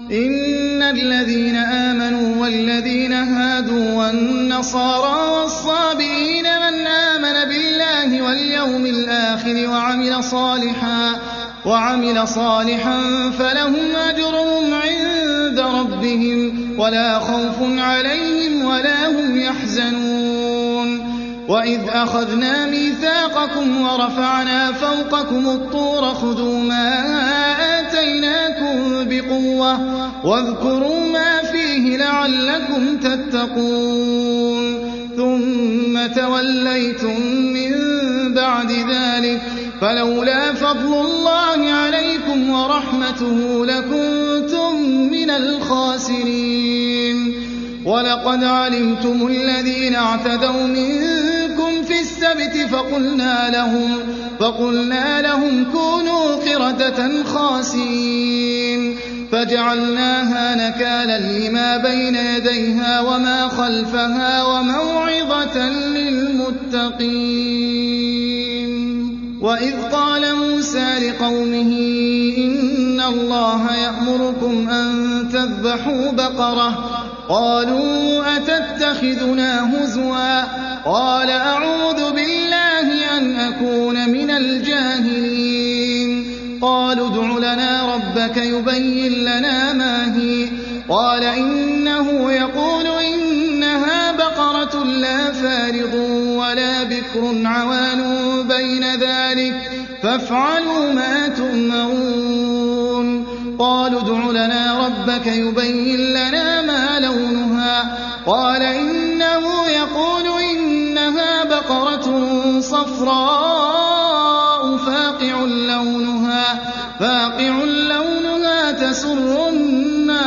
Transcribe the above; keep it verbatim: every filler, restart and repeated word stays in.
إن الذين آمنوا والذين هادوا والنصارى والصابئين من آمن بالله واليوم الآخر وعمل صالحا وعمل صالحا فلهم أجرهم عند ربهم ولا خوف عليهم ولا هم يحزنون وإذ أخذنا ميثاقكم ورفعنا فوقكم الطور خذوا ما آتيناكم بقوة واذكروا ما فيه لعلكم تتقون ثم توليتم من بعد ذلك فلولا فضل الله عليكم ورحمته لكنتم من الخاسرين ولقد علمتم الذين اعتدوا منكم في السبت فقلنا لهم, فقلنا لهم كونوا قردة خاسئين فجعلناها نكالا لما بين يديها وما خلفها وموعظة للمتقين. وإذ قال موسى لقومه إن الله يأمركم أن تذبحوا بقرة قالوا أتتخذنا هزوا قال أعوذ بالله أن أكون من الجاهلين قالوا ادع لنا ربك يبين لنا ما هي قال إنه يقول إنها بقرة لا فارض ولا بكر عوان بين ذلك فافعلوا ما تؤمرون قالوا ادع لنا ربك يبين لنا ما لونها قال إنه يقول إنها بقرة صفراء فاقع لونها, فاقع لونها تسر الناظرين